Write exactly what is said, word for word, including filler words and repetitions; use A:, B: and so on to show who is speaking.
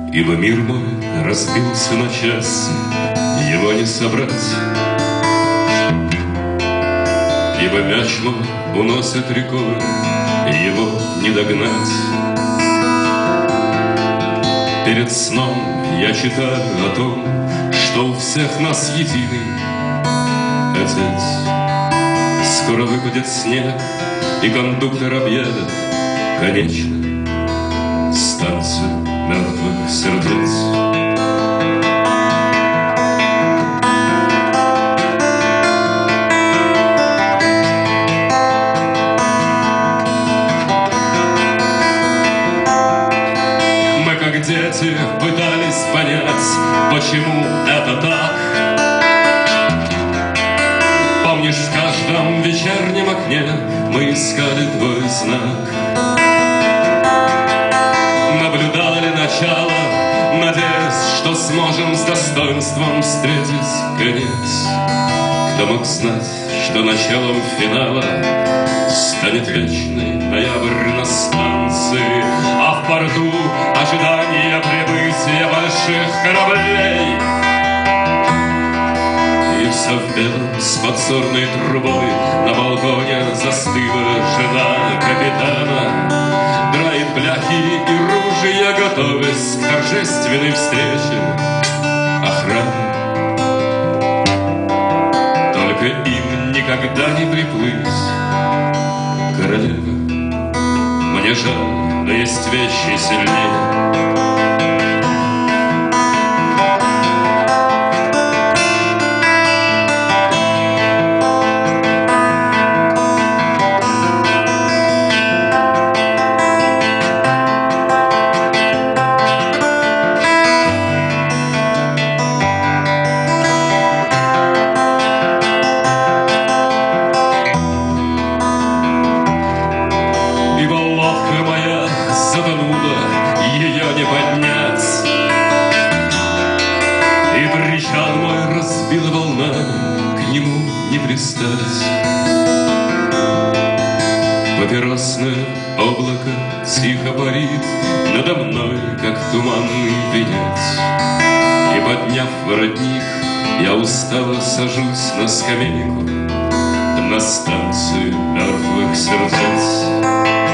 A: Ибо мир мой разбился на части, его не собрать. Ибо мяч мой уносит рекой, его не догнать. Перед сном я читаю о том, что у всех нас единый Отец. Скоро выпадет снег, и кондуктор объявит, конечно, станцию мертвых сердец. Дети пытались понять, почему это так. Помнишь, в каждом вечернем окне мы искали твой знак. Наблюдали начало, надеясь, что сможем с достоинством встретить конец. Кто мог знать, что началом финала станет вечный ноябрь на станции, а в порту ожидание прибытия больших кораблей. И все в белом с подсорной трубой на балконе застыла жена капитана. Драит бляхи и ружья, готовясь к торжественной встрече охраны. Только им никогда не приплыть, королева. Мне жаль, но есть вещи сильнее. Ее не поднять, и причал мой разбила волнами, к нему не пристать. Папиросное облако тихо парит надо мной, как туманный венец. И, подняв воротник, я устало сажусь на скамейку на станцию мертвых сердец.